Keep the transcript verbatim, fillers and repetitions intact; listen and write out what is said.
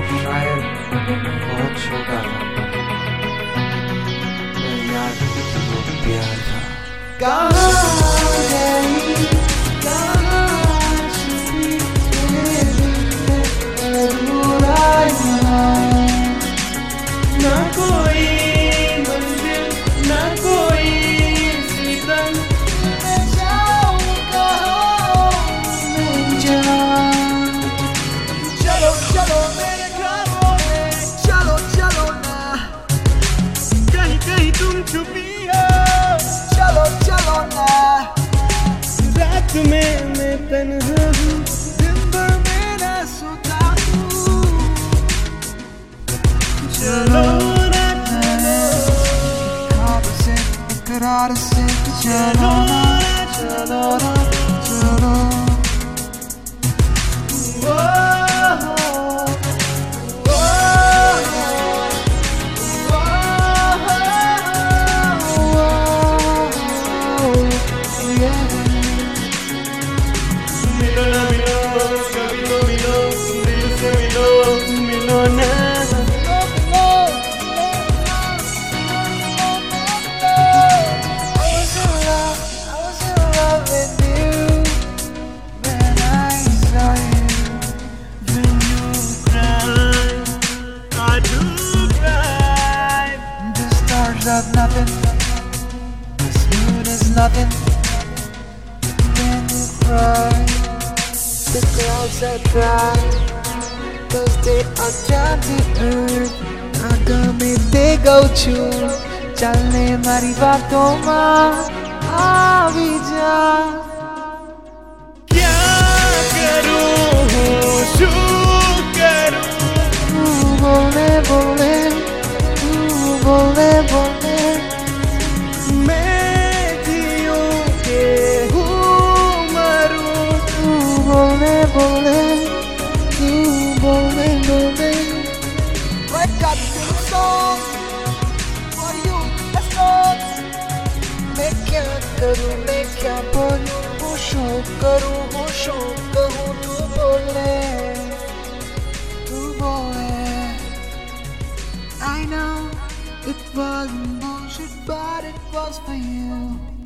शायद बहुत छोटा था, मैं याद वो प्यार था। कहाँ गई, कहाँ छुपी तेरी अधूराइयाँ, ना कोई मंजिल, ना कोई सीतम, मैं जाऊँ कहाँ मैं जाऊँ। चलो चलो मेरे ख्वाबों में, चलो चलो ना, कहीं कहीं तुम छुपी हो, चलो चलो ना। रात में मैं तन्हा हूँ, दिन भर में ना सोता हूँ, चलो ना चलो, ख्वाब से इकरार से चलो ना चलो ना चलो। मिलो ना मिलो, कभी तो मिलो, दिल से मिलो, मिलो ना। I was in love, I was in love with you when I saw you. When you cry, I do cry. The stars are nothing, this moon is nothing. When you cry, the clouds are dry, 'cause they are down to earth. आगा में देगा छू, चलने मारी बातों में आ भी जा। क्या करूँ शू करूँ, तू बोले बोले, तू बोले बोले, मैं जियूँ के हूँ मरूँ, तू बोले बोले, तू बोले बोले। I got this song for you, a song. मैं क्या करूँ, मैं क्या बोलूँ, होशों करूँ, होशों कहूँ, तू बोले, तू बोले। I know it wasn't bullshit, but it was for you.